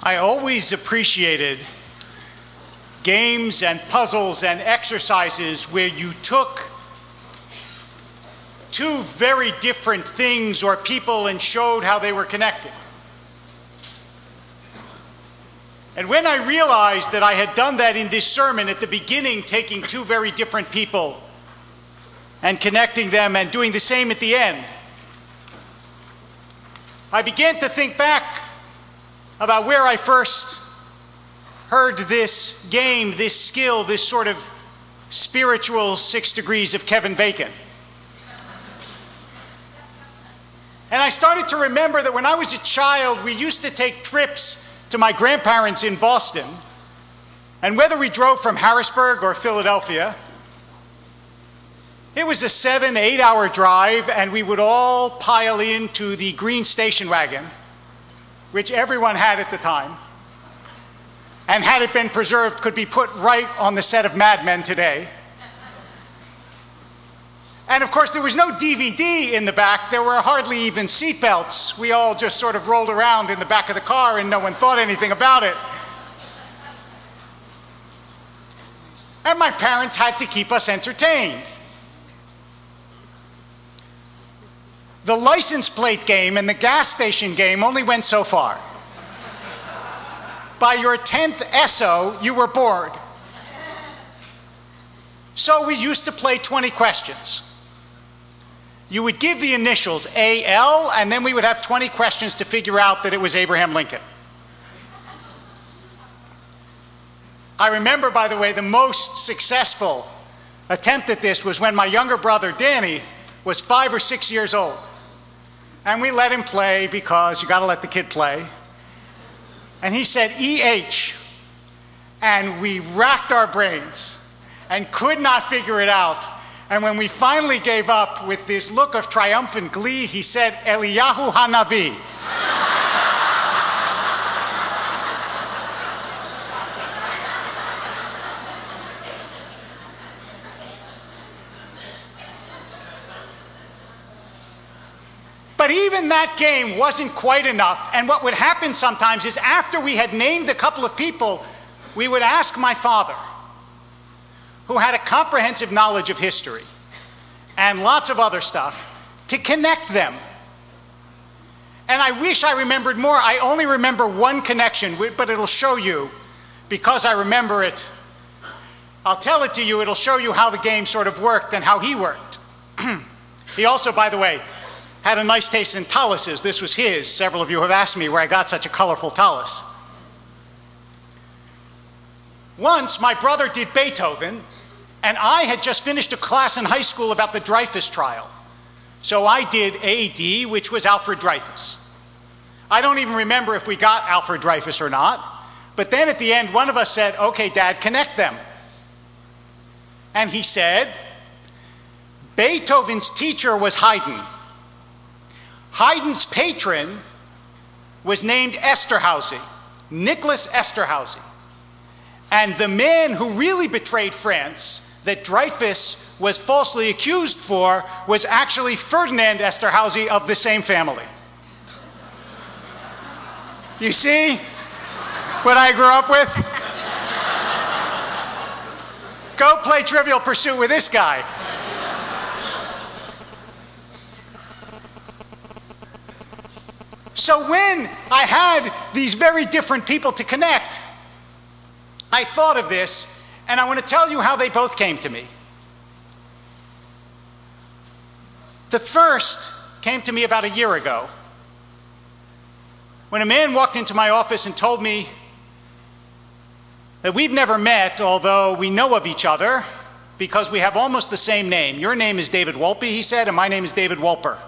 I always appreciated games and puzzles and exercises where you took two very different things or people and showed how they were connected. And when I realized that I had done that in this sermon at the beginning, taking two very different people and connecting them and doing the same at the end, I began to think back about where I first heard this game, this skill, this sort of spiritual 6 degrees of Kevin Bacon. And I started to remember that when I was a child, we used to take trips to my grandparents in Boston, and whether we drove from Harrisburg or Philadelphia, it was a 7-8 hour drive, and we would all pile into the green station wagon, which everyone had at the time, and had it been preserved, could be put right on the set of Mad Men today. And of course, there was no DVD in the back. There were hardly even seat belts. We all just sort of rolled around in the back of the car and no one thought anything about it. And my parents had to keep us entertained. The license plate game and the gas station game only went so far. By your 10th Esso, you were bored. So we used to play 20 questions. You would give the initials AL, and then we would have 20 questions to figure out that it was Abraham Lincoln. I remember, by the way, the most successful attempt at this was when my younger brother, Danny, was 5 or 6 years old. And we let him play because you got to let the kid play. And he said EH, and we racked our brains and could not figure it out. And when we finally gave up, with this look of triumphant glee, he said, Eliyahu Hanavi. But even that game wasn't quite enough. And what would happen sometimes is after we had named a couple of people, we would ask my father, who had a comprehensive knowledge of history and lots of other stuff, to connect them. And I wish I remembered more. I only remember one connection, but it'll show you, because I remember it. I'll tell it to you. It'll show you how the game sort of worked and how he worked. He also, by the way, had a nice taste in taluses. This was his. Several of you have asked me where I got such a colorful talus. Once, my brother did Beethoven, and I had just finished a class in high school about the Dreyfus trial. So I did AD, which was Alfred Dreyfus. I don't even remember if we got Alfred Dreyfus or not, but then at the end, one of us said, okay, Dad, connect them. And he said, Beethoven's teacher was Haydn. Haydn's patron was named Esterhazy, Nicholas Esterhazy. And the man who really betrayed France, that Dreyfus was falsely accused for, was actually Ferdinand Esterhazy of the same family. You see what I grew up with? Go play Trivial Pursuit with this guy. So when I had these very different people to connect, I thought of this, and I want to tell you how they both came to me. The first came to me about a year ago, when a man walked into my office and told me that we've never met, although we know of each other, because we have almost the same name. Your name is David Wolpe, he said, and my name is David Wolper.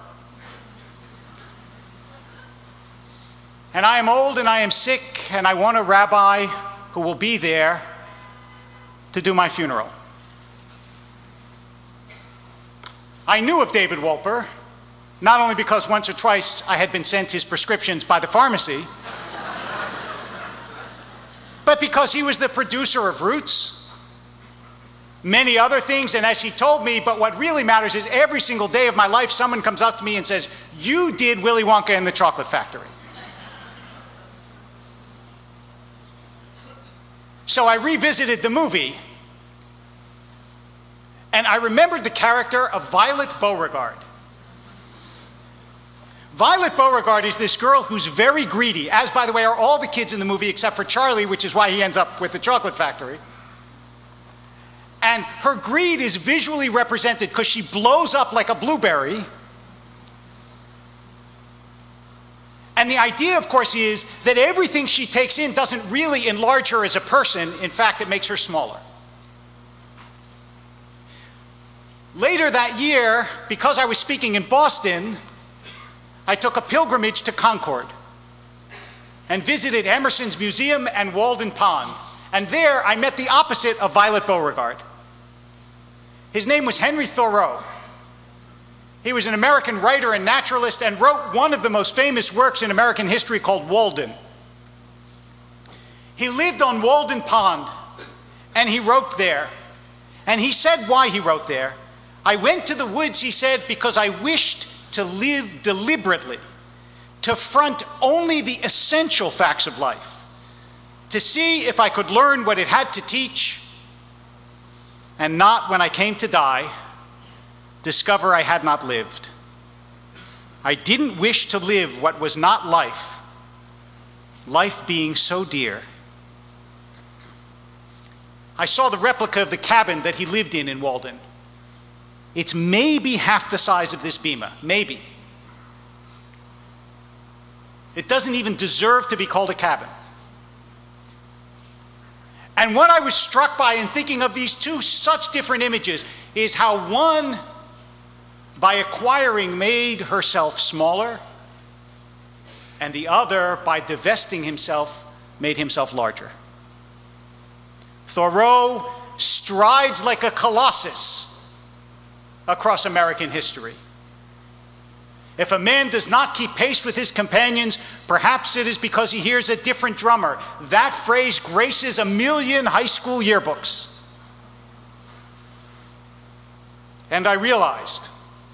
And I am old and I am sick, and I want a rabbi who will be there to do my funeral. I knew of David Wolper, not only because once or twice I had been sent his prescriptions by the pharmacy, but because he was the producer of Roots, many other things, and as he told me, but what really matters is every single day of my life someone comes up to me and says, you did Willy Wonka and the Chocolate Factory. So I revisited the movie, and I remembered the character of Violet Beauregarde. Violet Beauregarde is this girl who's very greedy, as, by the way, are all the kids in the movie except for Charlie, which is why he ends up with the chocolate factory. And her greed is visually represented because she blows up like a blueberry. And the idea, of course, is that everything she takes in doesn't really enlarge her as a person. In fact, it makes her smaller. Later that year, because I was speaking in Boston, I took a pilgrimage to Concord and visited Emerson's Museum and Walden Pond. And there I met the opposite of Violet Beauregarde. His name was Henry Thoreau. He was an American writer and naturalist and wrote one of the most famous works in American history called Walden. He lived on Walden Pond, and he wrote there. And he said why he wrote there. I went to the woods, he said, because I wished to live deliberately, to front only the essential facts of life, to see if I could learn what it had to teach, and not, when I came to die, discover I had not lived. I didn't wish to live what was not life, life being so dear. I saw the replica of the cabin that he lived in Walden. It's maybe half the size of this bema, maybe. It doesn't even deserve to be called a cabin. And what I was struck by in thinking of these two such different images is how one, by acquiring, made herself smaller, and the other, by divesting himself, made himself larger. Thoreau strides like a colossus across American history. If a man does not keep pace with his companions, perhaps it is because he hears a different drummer. That phrase graces 1 million high school yearbooks. And I realized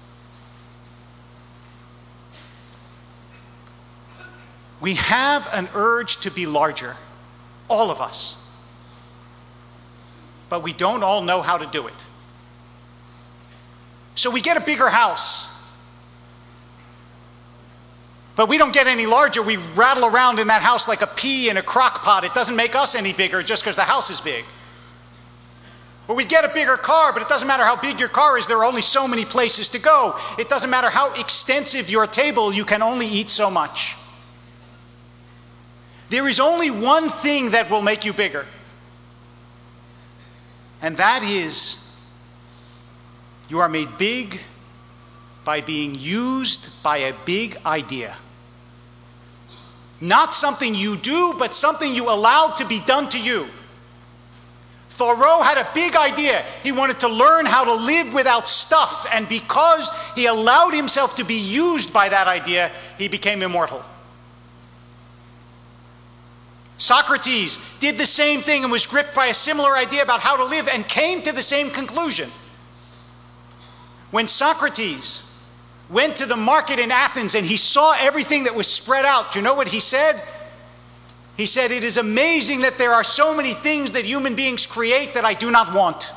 we have an urge to be larger, all of us, but we don't all know how to do it. So we get a bigger house, but we don't get any larger. We rattle around in that house like a pea in a crock pot. It doesn't make us any bigger just because the house is big. Or we get a bigger car, but it doesn't matter how big your car is, there are only so many places to go. It doesn't matter how extensive your table, you can only eat so much. There is only one thing that will make you bigger, and that is you are made big by being used by a big idea. Not something you do, but something you allowed to be done to you. Thoreau had a big idea. He wanted to learn how to live without stuff, and because he allowed himself to be used by that idea, he became immortal. Socrates did the same thing and was gripped by a similar idea about how to live and came to the same conclusion. When Socrates went to the market in Athens and he saw everything that was spread out, you know what he said? He said, "It is amazing that there are so many things that human beings create that I do not want."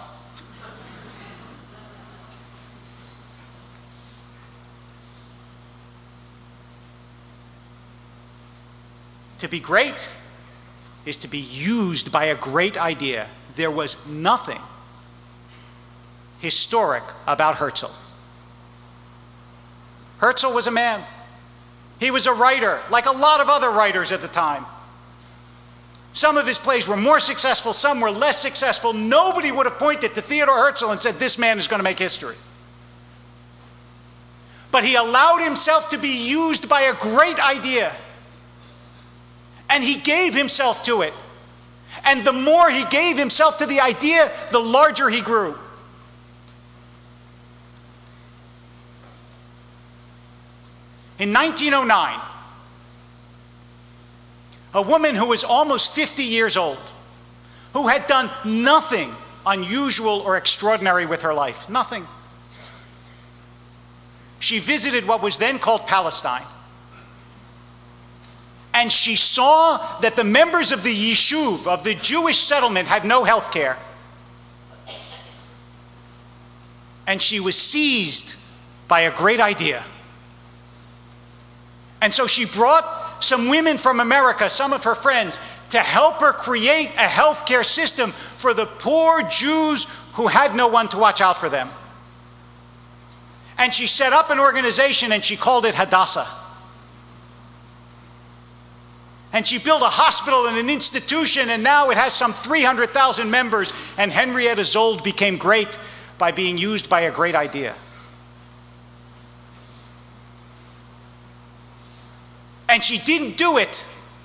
To be great is to be used by a great idea. There was nothing historic about Herzl. Herzl was a man. He was a writer, like a lot of other writers at the time. Some of his plays were more successful, some were less successful. Nobody would have pointed to Theodore Herzl and said, this man is going to make history. But he allowed himself to be used by a great idea. And he gave himself to it. And the more he gave himself to the idea, the larger he grew. In 1909, a woman who was almost 50 years old, who had done nothing unusual or extraordinary with her life, nothing. She visited what was then called Palestine. and she saw that the members of the Yishuv, of the Jewish settlement, had no health care. And she was seized by a great idea. And so she brought some women from America, some of her friends, to help her create a healthcare system for the poor Jews who had no one to watch out for them. And she set up an organization and she called it Hadassah. And she built a hospital and an institution, and now it has some 300,000 members, and Henrietta Szold became great by being used by a great idea. And she didn't do it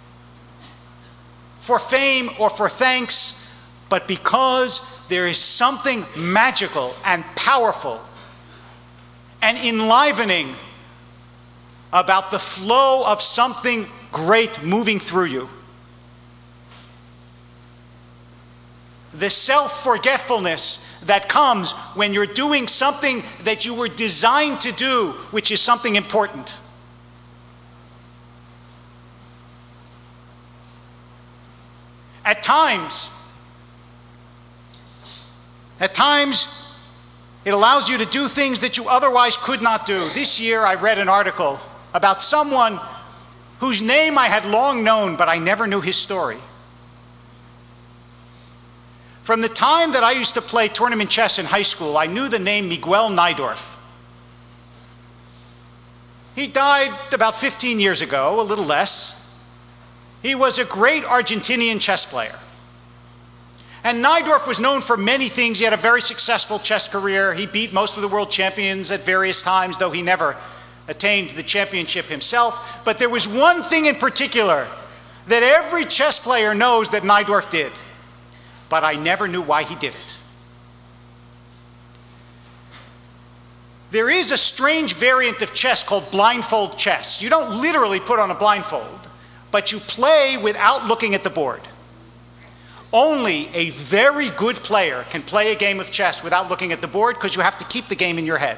for fame or for thanks, but because there is something magical and powerful and enlivening about the flow of something great moving through you. The self-forgetfulness that comes when you're doing something that you were designed to do, which is something important. At times, it allows you to do things that you otherwise could not do. This year, I read an article about someone whose name I had long known, but I never knew his story. From the time that I used to play tournament chess in high school, I knew the name Miguel Najdorf. He died about 15 years ago, a little less. He was a great Argentinian chess player. And Najdorf was known for many things. He had a very successful chess career. He beat most of the world champions at various times, though he never attained the championship himself. But there was one thing in particular that every chess player knows that Najdorf did, but I never knew why he did it. There is a strange variant of chess called blindfold chess. You don't literally put on a blindfold, but you play without looking at the board. Only a very good player can play a game of chess without looking at the board, because you have to keep the game in your head.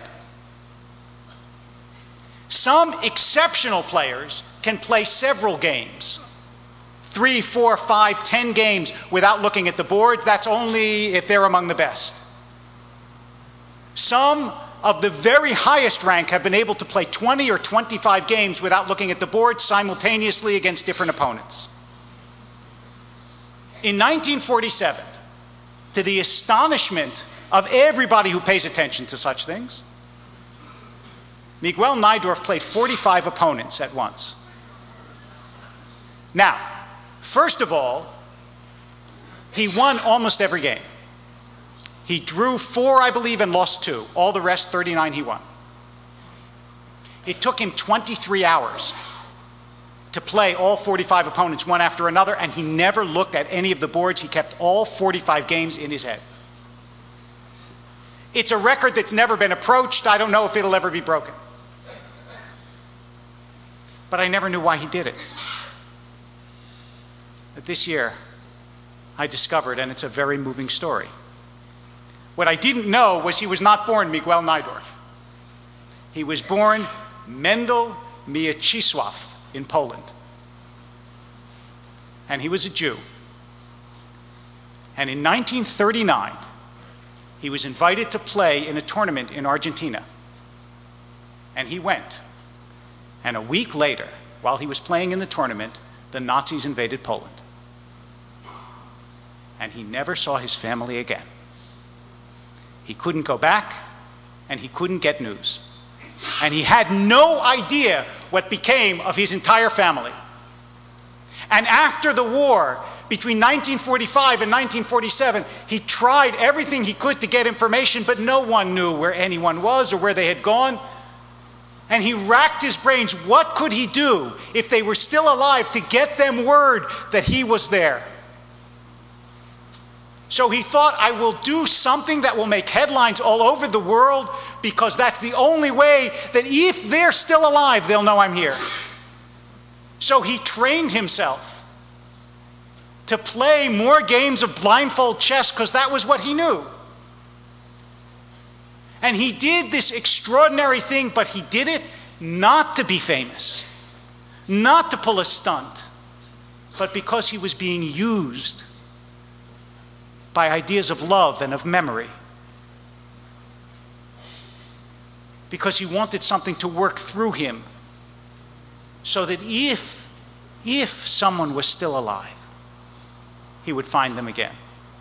Some exceptional players can play several games, 3, 4, 5, 10 games without looking at the board. That's only if they're among the best. Some of the very highest rank have been able to play 20 or 25 games without looking at the board simultaneously against different opponents. In 1947, to the astonishment of everybody who pays attention to such things, Miguel Najdorf played 45 opponents at once. Now, first of all, he won almost every game. He drew 4, I believe, and lost 2. All the rest, 39, he won. It took him 23 hours to play all 45 opponents one after another, and he never looked at any of the boards. He kept all 45 games in his head. It's a record that's never been approached. I don't know if it'll ever be broken. But I never knew why he did it. But this year, I discovered, and it's a very moving story. What I didn't know was he was not born Miguel Najdorf. He was born Mendel Mieczysław in Poland. And he was a Jew. And in 1939, he was invited to play in a tournament in Argentina. And he went. And a week later, while he was playing in the tournament, the Nazis invaded Poland. And he never saw his family again. He couldn't go back, and he couldn't get news. And he had no idea what became of his entire family. And after the war, between 1945 and 1947, he tried everything he could to get information, but no one knew where anyone was or where they had gone. And he racked his brains. What could he do if they were still alive to get them word that he was there? So he thought, I will do something that will make headlines all over the world, because that's the only way that if they're still alive, they'll know I'm here. So he trained himself to play more games of blindfold chess, because that was what he knew. And he did this extraordinary thing, but he did it not to be famous, not to pull a stunt, but because he was being used by ideas of love and of memory. Because he wanted something to work through him, so that if someone was still alive, he would find them again.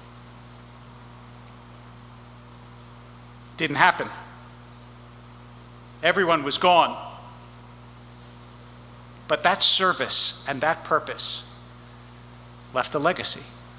Didn't happen. Everyone was gone. But that service and that purpose left a legacy.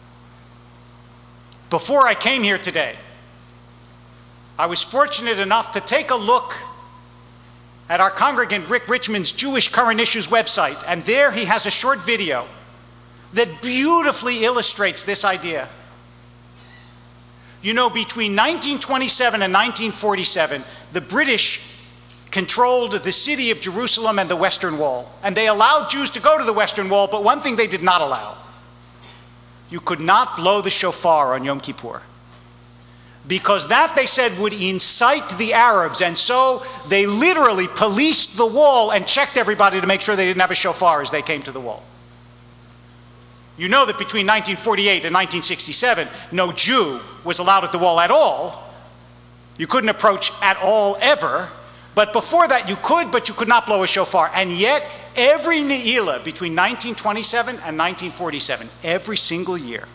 Before I came here today, I was fortunate enough to take a look at our congregant Rick Richmond's Jewish Current Issues website, and there he has a short video that beautifully illustrates this idea. You know, between 1927 and 1947, the British controlled the city of Jerusalem and the Western Wall, and they allowed Jews to go to the Western Wall, but one thing they did not allow: you could not blow the shofar on Yom Kippur, because that, they said, would incite the Arabs, and so they literally policed the wall and checked everybody to make sure they didn't have a shofar as they came to the wall. You know that between 1948 and 1967, no Jew was allowed at the wall at all. You couldn't approach at all ever. But before that you could, but you could not blow a shofar. And yet, every Ne'ilah between 1927 and 1947, every single year,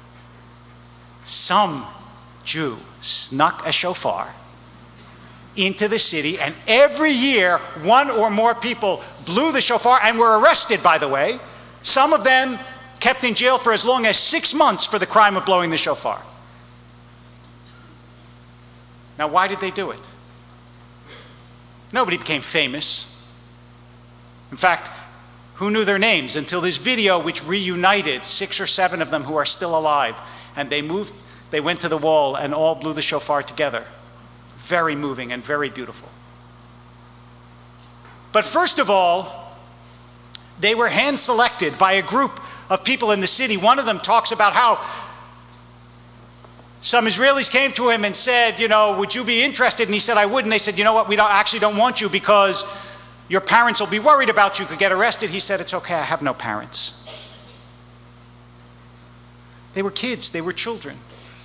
some Jew snuck a shofar into the city, and every year one or more people blew the shofar and were arrested, by the way. Some of them kept in jail for as long as 6 months for the crime of blowing the shofar. Now, why did they do it? Nobody became famous. In fact, who knew their names until this video, which reunited 6 or 7 of them who are still alive, and they went to the wall and all blew the shofar together. Very moving and very beautiful. But first of all, they were hand-selected by a group of people in the city. One of them talks about how some Israelis came to him and said, you know, would you be interested? And he said, I would. And they said, you know what, we don't want you because your parents will be worried about you, could get arrested. He said, it's okay, I have no parents. They were kids, they were children.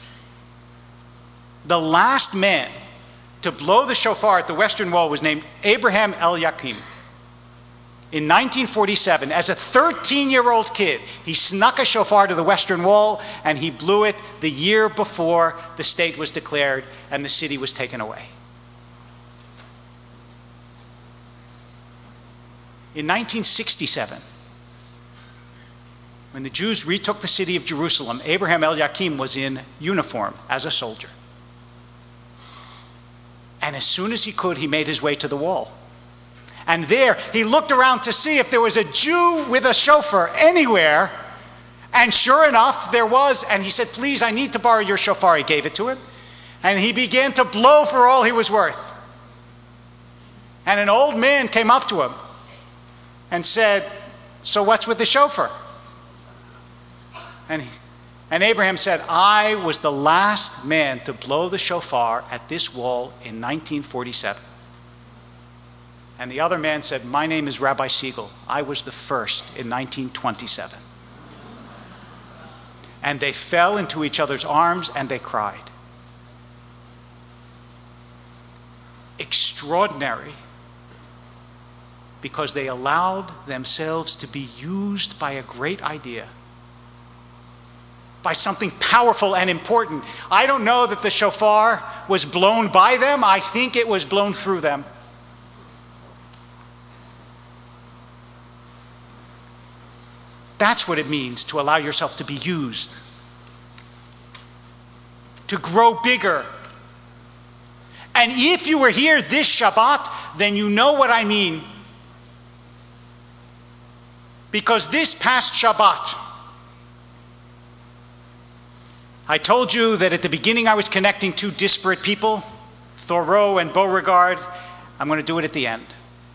The last man to blow the shofar at the Western Wall was named Abraham Eliakim. In 1947, as a 13-year-old kid, he snuck a shofar to the Western Wall, and he blew it the year before the state was declared and the city was taken away. In 1967, when the Jews retook the city of Jerusalem, Abraham Eliakim was in uniform as a soldier. And as soon as he could, he made his way to the wall. And there, he looked around to see if there was a Jew with a shofar anywhere. And sure enough, there was. And he said, please, I need to borrow your shofar. He gave it to him. And he began to blow for all he was worth. And an old man came up to him and said, so what's with the shofar? And Abraham said, I was the last man to blow the shofar at this wall in 1947. And the other man said, my name is Rabbi Siegel. I was the first in 1927. And they fell into each other's arms and they cried. Extraordinary, because they allowed themselves to be used by a great idea, by something powerful and important. I don't know that the shofar was blown by them. I think it was blown through them. That's what it means to allow yourself to be used, to grow bigger. And if you were here this Shabbat, then you know what I mean. Because this past Shabbat, I told you that at the beginning I was connecting two disparate people, Thoreau and Beauregard. I'm going to do it at the end.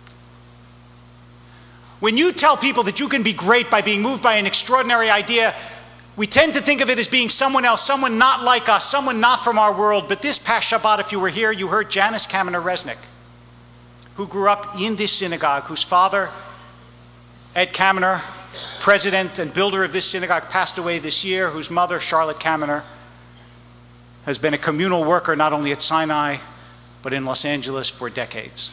When you tell people that you can be great by being moved by an extraordinary idea, we tend to think of it as being someone else, someone not like us, someone not from our world. But this past Shabbat, if you were here, you heard Janice Kaminer-Resnick, who grew up in this synagogue, whose father Ed Kaminer, president and builder of this synagogue, passed away this year, whose mother, Charlotte Kaminer, has been a communal worker not only at Sinai, but in Los Angeles for decades.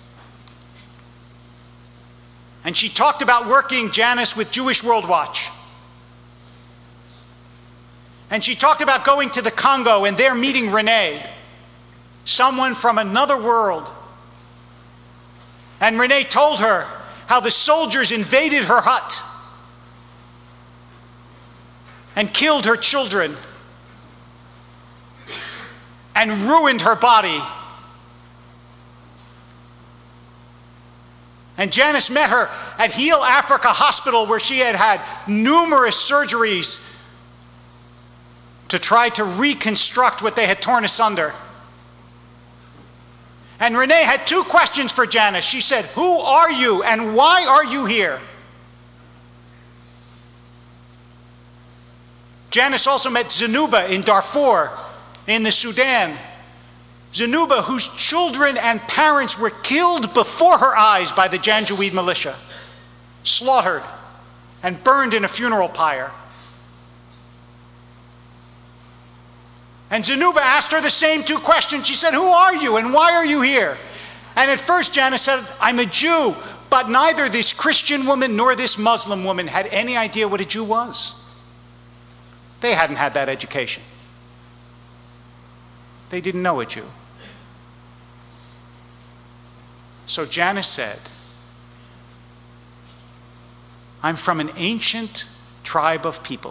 And she talked about working, Janice, with Jewish World Watch. And she talked about going to the Congo and there meeting Renee, someone from another world. And Renee told her how the soldiers invaded her hut and killed her children and ruined her body. And Janice met her at Heal Africa Hospital, where she had had numerous surgeries to try to reconstruct what they had torn asunder. And Renee had two questions for Janice. She said, "Who are you and why are you here?" Janice also met Zanuba in Darfur, in the Sudan. Zanuba, whose children and parents were killed before her eyes by the Janjaweed militia, slaughtered and burned in a funeral pyre. And Zanuba asked her the same two questions. She said, "Who are you and why are you here?" And at first Janice said, "I'm a Jew," but neither this Christian woman nor this Muslim woman had any idea what a Jew was. They hadn't had that education. They didn't know a Jew. So Janice said, "I'm from an ancient tribe of people.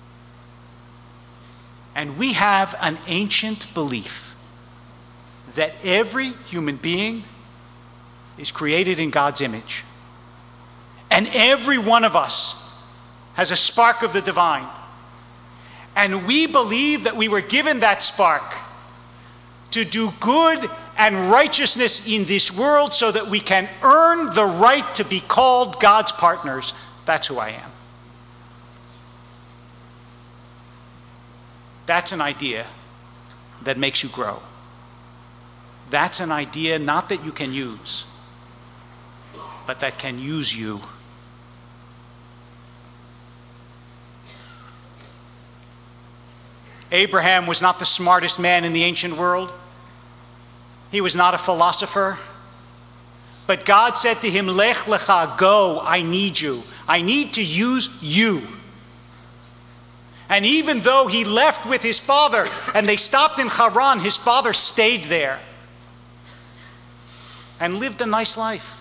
And we have an ancient belief that every human being is created in God's image. And every one of us has a spark of the divine. And we believe that we were given that spark to do good and righteousness in this world so that we can earn the right to be called God's partners." That's who I am. That's an idea that makes you grow. That's an idea not that you can use, but that can use you. Abraham was not the smartest man in the ancient world. He was not a philosopher. But God said to him, "Lech lecha, go, I need you. I need to use you." And even though he left with his father and they stopped in Haran, his father stayed there and lived a nice life.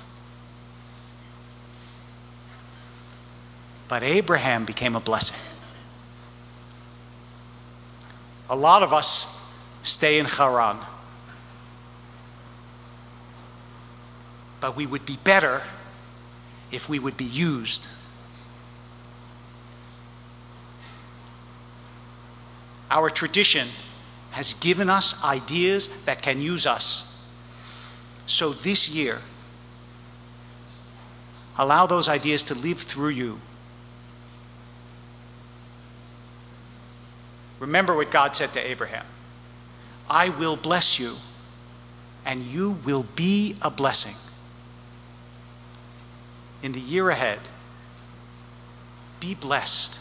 But Abraham became a blessing. A lot of us stay in Haran. But we would be better if we would be used. Our tradition has given us ideas that can use us. So this year, allow those ideas to live through you. Remember what God said to Abraham. "I will bless you, and you will be a blessing." In the year ahead, be blessed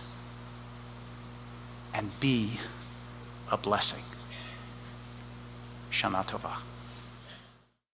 and be a blessing. Shana Tova.